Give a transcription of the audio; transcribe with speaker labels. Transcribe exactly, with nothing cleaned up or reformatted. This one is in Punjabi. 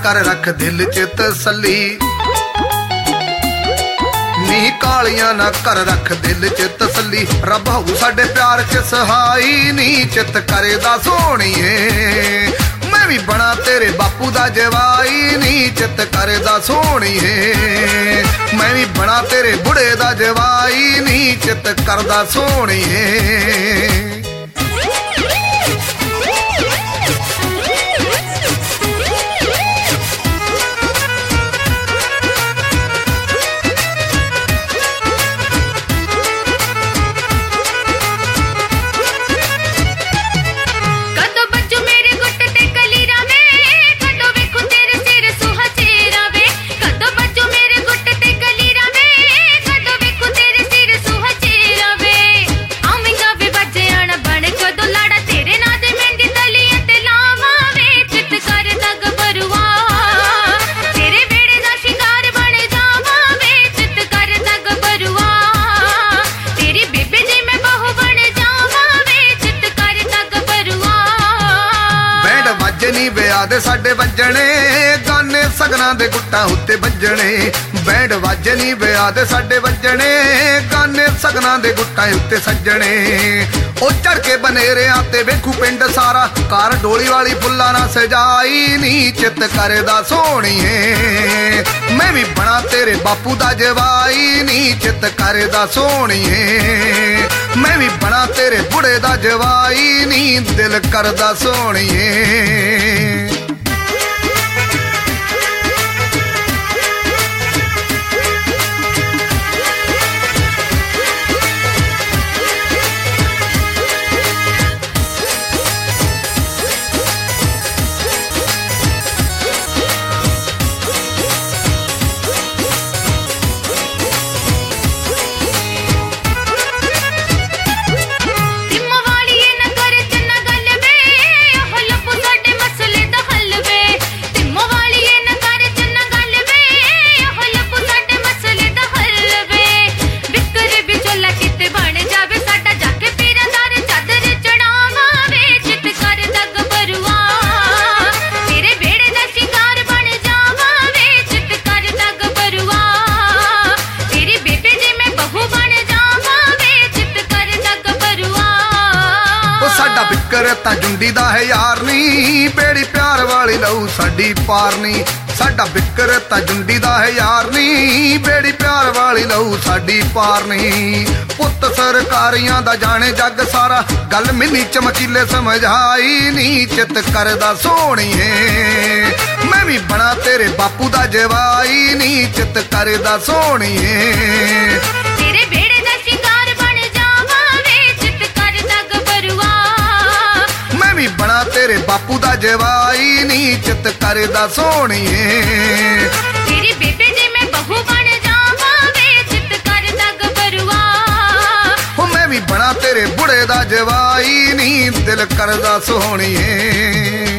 Speaker 1: कर रख दिल च तसल्ली, नी कालियां ना कर रख दिल च तसल्ली। रब हऊ साडे प्यार च सहाई, नी चित करेदा सोहणीए मैं भी बना तेरे बापू दा जवाई, नी चित करेदा सोहणीए मैं भी बना तेरे बुढ़े दा जवाई, नी चित करदा सोहणीए। ਵਿਆਹ ਦੇ ਸਾਡੇ ਵੱਜਣੇ ਗਾਨੇ ਸਗਨਾਂ ਦੇ ਗੁੱਟਾਂ ਉੱਤੇ ਵੱਜਣੇ, ਬੈਂਡ ਵਾਜੇ ਨੀ ਵਿਆਹ ਦੇ ਸਾਡੇ ਵੱਜਣੇ ਗਾਨੇ ਸਗਨਾਂ ਦੇ ਗੁੱਟਾਂ ਉੱਤੇ ਸੱਜਣੇ। ਉਹ ਚੜ ਕੇ ਬਨੇਰਿਆਂ ਤੇ ਵੇਖੂ ਪਿੰਡ ਸਾਰਾ, ਕਾਰ ਡੋਲੀ ਵਾਲੀ ਫੁੱਲਾਂ ਨਾਲ ਸਜਾਈ, ਨੀ ਚਿੱਤ ਕਰਦਾ ਸੋਹਣੀਏ ਮੈਂ ਵੀ ਬਣਾ ਤੇਰੇ ਬਾਪੂ ਦਾ ਜਵਾਈ, ਨੀ ਚਿੱਤ ਕਰਦਾ ਸੋਹਣੀਏ ਮੈਂ ਵੀ ਬਣਾ ਤੇਰੇ ਬੁੜੇ ਦਾ ਜਵਾਈ, ਨੀ ਦਿਲ ਕਰਦਾ ਸੋਹਣੀਏ। ਤਾਂ ਜੁੰਡੀ ਦਾ ਹੈ ਯਾਰ ਨੀ ਬੇੜੀ ਪਿਆਰ ਵਾਲੀ ਲਊ ਸਾਡੀ ਪਾਰ ਨੀ, ਸਾਡਾ ਬਿੱਕਰ ਤਾਂ ਜੁੰਡੀ ਦਾ ਹੈ ਯਾਰ ਨੀ ਬੇੜੀ ਪਿਆਰ ਵਾਲੀ ਲਊ ਸਾਡੀ ਪਾਰ ਨੀ। ਪੁੱਤ ਸਰਕਾਰੀਆਂ ਦਾ ਜਾਣੇ ਜੱਗ ਸਾਰਾ, ਗੱਲ ਮਿੰਨੀ ਚਮਕੀਲੇ ਸਮਝਾਈ, ਨੀ ਚਿੱਤ ਕਰਦਾ ਸੋਹਣੀਏ ਮੈਂ ਵੀ ਬਣਾ ਤੇਰੇ ਬਾਪੂ ਦਾ ਜਵਾਈ, ਨੀ ਚਿੱਤ ਕਰਦਾ ਸੋਹਣੀਏ ਤੇਰੇ ਬੇੜੇ ਦਾ ਸ਼ਿੰਗਾਰ ਬਣ ਜਾਵਾਂ ਵੇ ਚਿੱਤ ਕਰਦਾ ਗੱਭਰੂਆ ਮੈਂ ਵੀ ਬਣਾ ਤੇਰੇ ਬਾਪੂ ਦਾ ਜਵਾਈ, ਨੀ ਚਿੱਤ ਕਰਦਾ ਸੋਹਣੀਏ ਤੇਰੀ ਬੇਬੇ ਦੀ ਮੈਂ ਬਹੂ ਬਣ ਜਾਵਾਂ ਵੇ ਚਿੱਤ ਕਰਦਾ ਗੱਭਰੂਆ ਹੋ ਮੈਂ ਵੀ ਬਣਾ ਤੇਰੇ ਬੁੜੇ ਦਾ ਜਵਾਈ, ਨੀ ਦਿਲ ਕਰਦਾ ਸੋਹਣੀਏ।